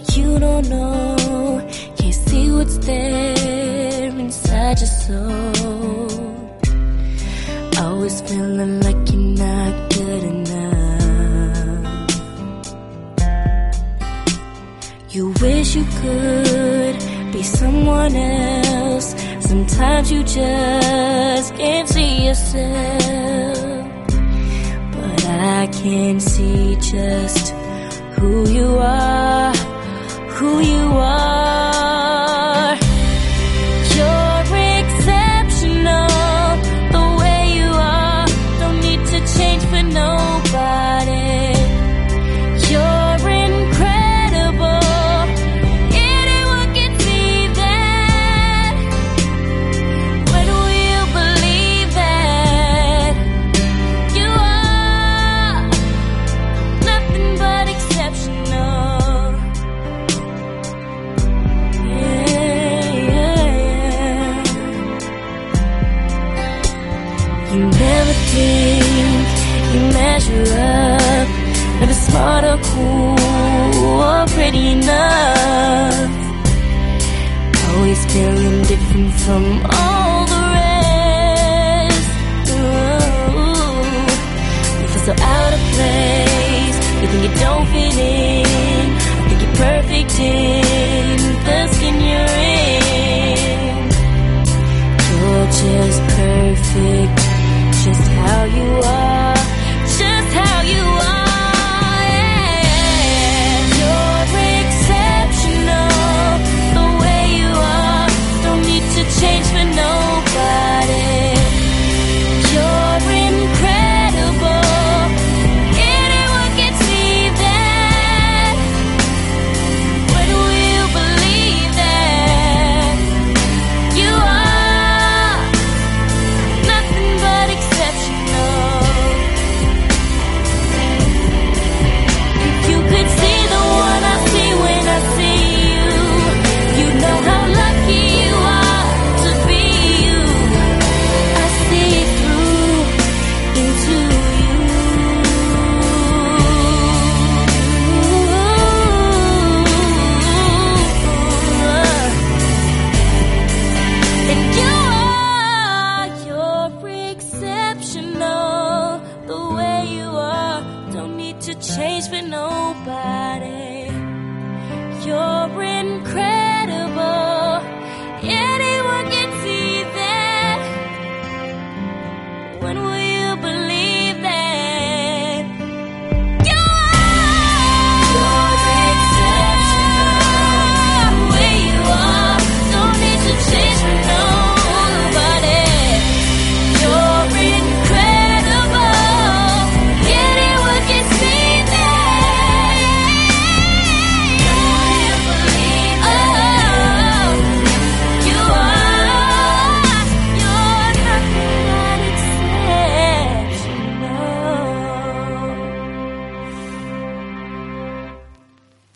You don't know, can't see what's there inside your soul. Always feeling like you're not good enough. You wish you could be someone else. Sometimes you just can't see yourself. But I can see just who you are, who you are. You're exceptional, the way you are. Don't need to change for nobody. You're incredible, anyone can see that. When will you believe that? You are nothing but exceptional. You never think you measure up, never smart or cool or pretty enough. Always feeling different from all the rest. Ooh, you feel so out of place. You think you don't fit in. I think you're perfect in the skin you're in. You're just perfect, just how you are, just how you are, yeah. You're exceptional, the way you are. Don't need to change for nobody. You're incredible, anyone can see that. When will you believe that? You are nothing but exceptional. If you could see the one I see when I see you, you'd know how lucky you are to be you. I see through into you. And you're exceptional, the way you are. Don't need to change for nobody. You're incredible.